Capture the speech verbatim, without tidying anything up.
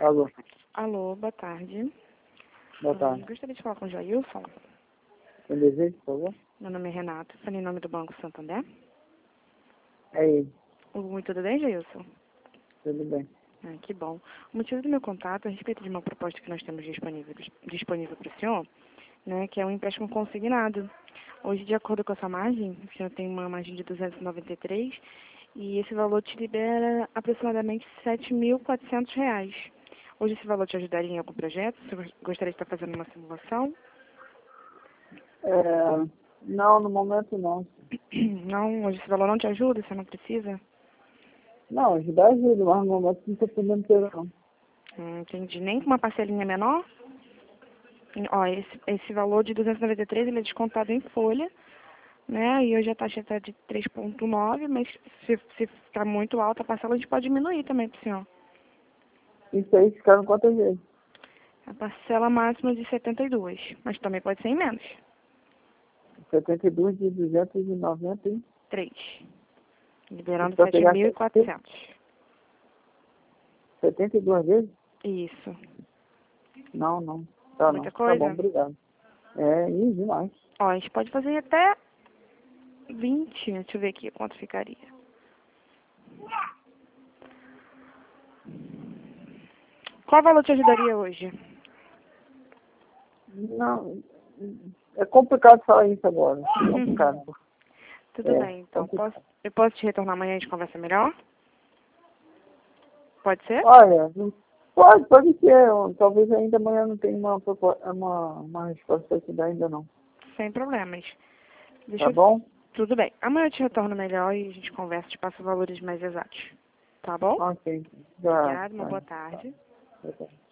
Alô, Alô, boa tarde. boa tarde. Hum, Gostaria de falar com o Jailson. Tem desejo, por favor? Meu nome é Renato, falei em nome do Banco Santander. É ele, Oi, tudo bem, Jailson? tudo bem. Ah, que bom. O motivo do meu contato é a respeito de uma proposta que nós temos disponível, disponível para o senhor, né, que é um empréstimo consignado. Hoje, de acordo com a sua margem, o senhor tem uma margem de duzentos e noventa e três e esse valor te libera aproximadamente sete mil e quatrocentos reais. Hoje esse valor te ajudaria em algum projeto? Você gostaria de estar fazendo uma simulação? É, não, no momento não. Não, hoje esse valor não te ajuda, você não precisa? Não, ajudar ajuda, mas no momento não estou podendo ter não. Hum, entendi. Nem com uma parcelinha menor? Hum, Ó, esse, esse valor de duzentos e noventa e três ele é descontado em folha, né? E hoje a taxa está de três vírgula nove, mas se, se ficar muito alta a parcela, a gente pode diminuir também pro senhor. Isso aí ficaram quantas vezes? A parcela máxima de setenta e dois, mas também pode ser em menos. setenta e dois de duzentos e noventa e três. Liberando para sete pegar mil e quatrocentos. setenta e duas vezes? Isso. Não, não. Tá não. Muita Tá bom, coisa? obrigado. É, e demais. Ó, a gente pode fazer até vinte. Deixa eu ver aqui quanto ficaria. Qual valor te ajudaria hoje? Não, é complicado falar isso agora. É complicado. Tudo É, bem, então. complicado. Posso, eu posso te retornar amanhã e a gente conversa melhor? Pode ser? Olha, pode, pode ser. Talvez ainda amanhã não tenha uma, propo- uma, uma resposta para te dar ainda não. Sem problemas. Deixa Tá eu... bom? Tudo bem. Amanhã eu te retorno melhor e a gente conversa, te passo valores mais exatos. Tá bom? Ok. Já, Obrigada, uma tá, boa tá, tarde. tá.